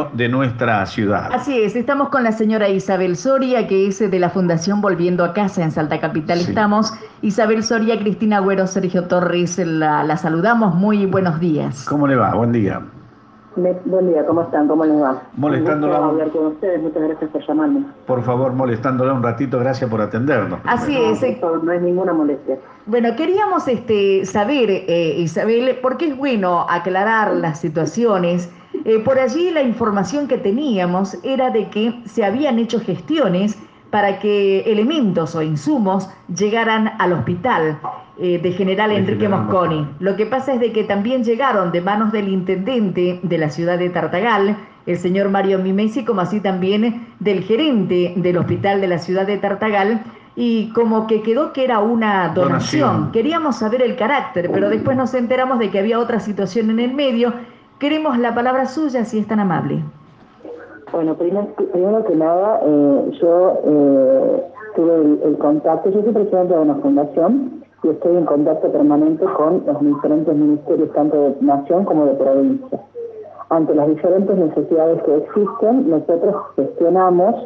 patrimonio de nuestra ciudad. Así es, estamos con la señora Isabel Soria, que es de la Fundación Volviendo a Casa en Salta Capital. Sí. Estamos, Isabel Soria, Cristina Agüero, Sergio Torres, la saludamos. Muy buenos días. ¿Cómo le va? Buen día. Buen día, ¿cómo están? ¿Cómo les va? Molestándola. Un gusto hablar con ustedes, muchas gracias por llamarme. Por favor, molestándola un ratito, gracias por atendernos. Así es. No hay ninguna molestia. Bueno, queríamos saber, Isabel, porque es bueno aclarar las situaciones. Por allí la información que teníamos era de que se habían hecho gestiones para que elementos o insumos llegaran al hospital de General Enrique Mosconi. Lo que pasa es de que también llegaron de manos del intendente de la ciudad de Tartagal, el señor Mario Mimesi, como así también del gerente del hospital de la ciudad de Tartagal, y como que quedó que era una donación. Queríamos saber el carácter, pero después nos enteramos de que había otra situación en el medio. Queremos la palabra suya, si es tan amable. Bueno, primero que nada, yo tuve el contacto, yo soy presidente de una fundación y estoy en contacto permanente con los diferentes ministerios, tanto de nación como de provincia. Ante las diferentes necesidades que existen, nosotros gestionamos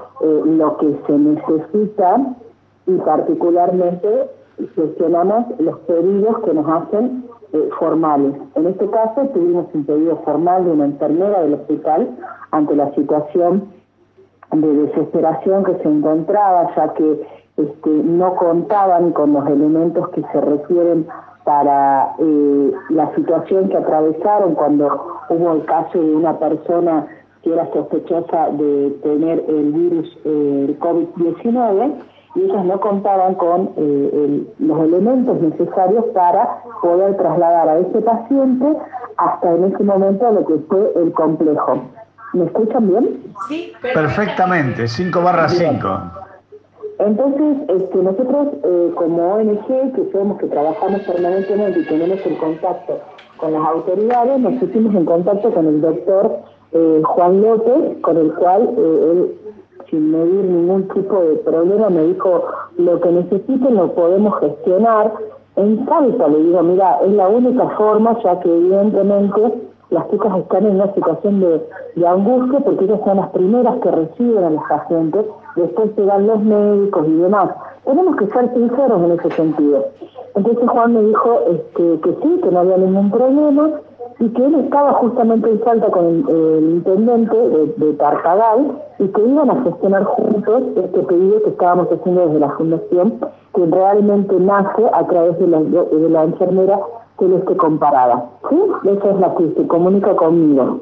lo que se necesita y particularmente gestionamos los pedidos que nos hacen formales. En este caso tuvimos un pedido formal de una enfermera del hospital ante la situación de desesperación que se encontraba, ya que no contaban con los elementos que se requieren para la situación que atravesaron cuando hubo el caso de una persona que era sospechosa de tener el virus, el COVID-19, y ellos no contaban con los elementos necesarios para poder trasladar a ese paciente hasta en ese momento a lo que fue el complejo. ¿Me escuchan bien? Sí, perfectamente, 5/5. Entonces, nosotros como ONG, que trabajamos permanentemente y tenemos el contacto con las autoridades, nos pusimos en contacto con el doctor Juan López, con el cual él, sin medir ningún tipo de problema, me dijo: lo que necesiten lo podemos gestionar. En Salta le digo: mira, es la única forma, ya que evidentemente las chicas están en una situación de angustia, porque ellas son las primeras que reciben a los pacientes, después llegan los médicos y demás. Tenemos que ser sinceros en ese sentido. Entonces Juan me dijo que sí, que no había ningún problema, y que él estaba justamente en Salta con el intendente de Tartagal, y que iban a gestionar juntos este pedido que estábamos haciendo desde la fundación, que realmente nace a través de la enfermera Celeste Comparada. ¿Sí? Esa es la que se comunica conmigo.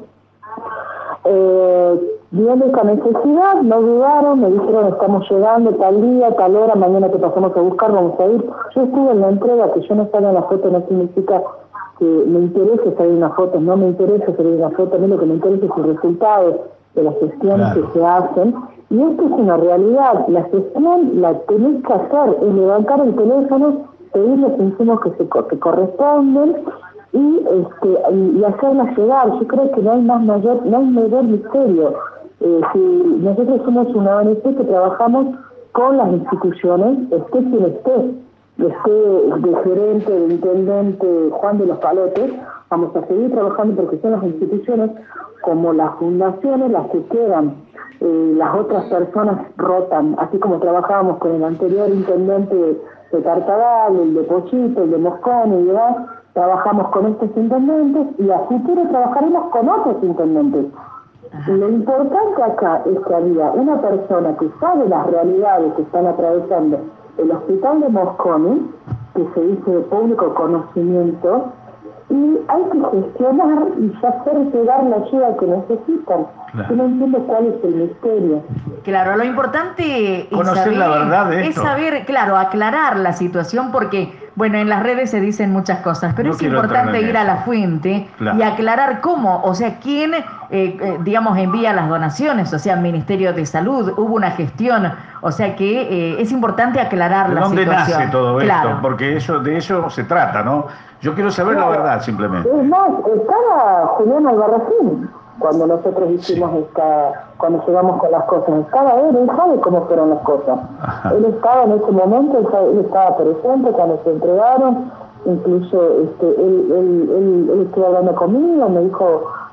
Viendo esta necesidad, no dudaron, me dijeron: estamos llegando tal día, tal hora, mañana te pasamos a buscar, vamos a ir. Yo estuve en la entrega, que yo no salga en la foto no significa que me interese salir en la foto, no me interesa salir en la foto, a mí lo que me interesa es el resultado de las gestiones que se hacen, y esto es una realidad. La gestión la tenés que hacer, es levantar el teléfono, pedir los insumos que corresponden y hacerlas llegar. Yo creo que no hay mayor misterio. Si nosotros somos una ONG que trabajamos con las instituciones, esté quien esté de gerente, de intendente, Juan de los Palotes, vamos a seguir trabajando porque son las instituciones como las fundaciones las que quedan. Las otras personas rotan, así como trabajábamos con el anterior intendente de Tartagal, el de Pochito, el de Mosconi y demás, trabajamos con estos intendentes y a futuro trabajaremos con otros intendentes. Y lo importante acá es que había una persona que sabe las realidades que están atravesando el hospital de Mosconi, que se dice de público conocimiento, y hay que gestionar y hacer llegar la ayuda que necesitan. Yo no entiendo cuál es el misterio. Claro, lo importante conocer la verdad de esto. Es saber, claro, aclarar la situación, porque, bueno, en las redes se dicen muchas cosas, pero es importante ir a la fuente y aclarar cómo, o sea, quién, digamos, envía las donaciones, o sea, Ministerio de Salud, hubo una gestión, o sea que es importante aclarar la situación. ¿De dónde nace todo esto? Porque de eso se trata, ¿no? Yo quiero saber la verdad, simplemente. Es más, estaba Julián Albarracín cuando nosotros hicimos cuando llegamos con las cosas. Estaba él sabe cómo fueron las cosas. Ajá. Él estaba en ese momento, él estaba presente cuando se entregaron, incluso él estuvo hablando conmigo, me dijo: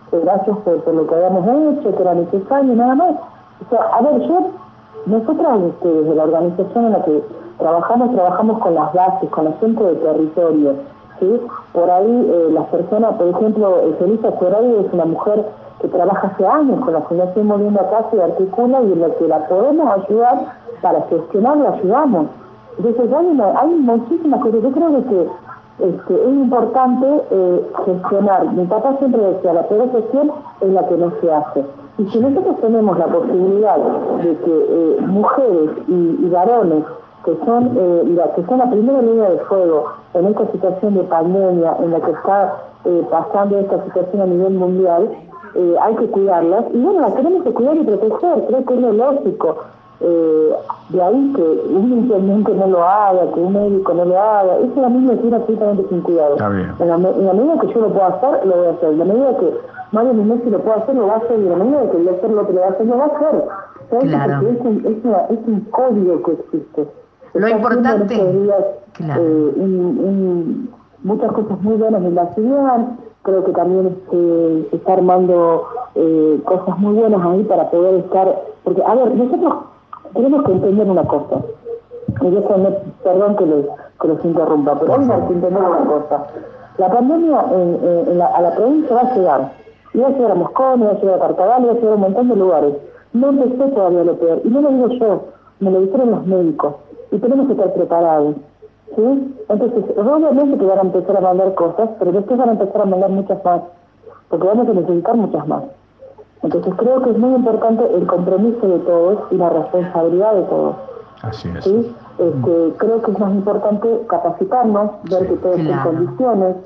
gracias por lo que habíamos hecho, que era necesario, nada más. O sea, a ver, nosotras desde la organización en la que trabajamos con las bases, con la gente de territorio, ¿sí? Por ahí las personas, por ejemplo, Felisa Ferrari es una mujer que trabaja hace años con la Fundación Moviendo a Casa y articula, y en la que la podemos ayudar para gestionar, la ayudamos. Entonces hay muchísimas cosas. Yo creo que es importante gestionar. Mi papá siempre decía, la peor gestión es la que no se hace. Y si nosotros tenemos la posibilidad de que mujeres y varones que son la primera línea de fuego en esta situación de pandemia, en la que está pasando esta situación a nivel mundial, hay que cuidarlas, y bueno, las tenemos que cuidar y proteger, creo que es lo lógico. De ahí que un intendente no lo haga, que un médico no lo haga, eso a mí me tiene absolutamente sin cuidado. En la medida que yo lo puedo hacer, lo voy a hacer. En la medida que Mario Messi lo puede hacer, lo va a hacer. Y en la medida que yo hacer lo que le va a hacer, lo va a hacer. Claro. Porque es un código que existe. Lo importante, días, claro. Muchas cosas muy buenas en la ciudad. Creo que también se está armando cosas muy buenas ahí para poder estar. Porque, a ver, nosotros tenemos que entender una cosa. Y yo perdón que los interrumpa, pero hay que entender una cosa. La pandemia a la provincia va a llegar. Y va a llegar a Mosconi, va a llegar a Cartagal, va a llegar a un montón de lugares. No empezó todavía lo peor. Y no lo digo yo, me lo dijeron los médicos. Y tenemos que estar preparados. ¿Sí? Entonces, obviamente que van a empezar a mandar cosas, pero después van a empezar a mandar muchas más. Porque vamos a necesitar muchas más. Entonces creo que es muy importante el compromiso de todos y la responsabilidad de todos. Así es. ¿Sí? Creo que es más importante capacitarnos, ver que todos en condiciones,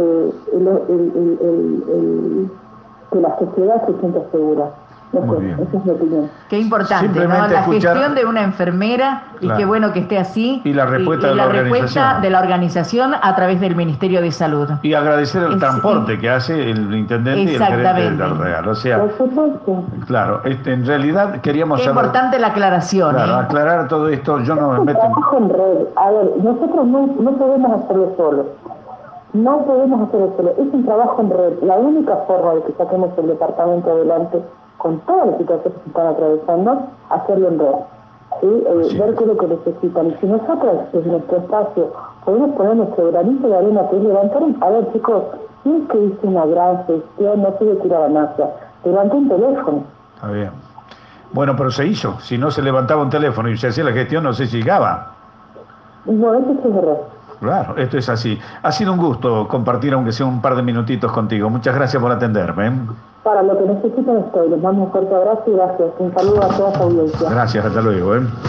que la sociedad se sienta segura. No sé, esa es mi opinión. Qué importante, ¿no? La gestión de una enfermera, y qué bueno que esté así. Y la respuesta, de la organización a través del Ministerio de Salud. Y agradecer el transporte que hace el intendente y el gerente de la Real. O sea, claro, en realidad queríamos saber. Qué importante la aclaración. Claro, aclarar todo esto. Yo no me meto en red. A ver, nosotros no podemos hacerlo solos. No podemos hacerlo solos. Es un trabajo en red. La única forma de que saquemos el departamento adelante con todas las situaciones que están atravesando, hacerlo en red, ¿sí? Ver qué es lo que necesitan. Y si nosotros, desde nuestro espacio, podemos poner nuestro granito de arena, que es levantar a ver, chicos, si es que hice una gran gestión, no sé de tirar a NASA, levanté un teléfono. Está bien. Bueno, pero se hizo. Si no se levantaba un teléfono y se hacía la gestión, no sé si llegaba. No, eso es verdad. Claro, esto es así. Ha sido un gusto compartir, aunque sea un par de minutitos contigo. Muchas gracias por atenderme. Para lo que necesiten estoy. Les mando un fuerte abrazo y gracias. Un saludo a toda su audiencia. Gracias, hasta luego.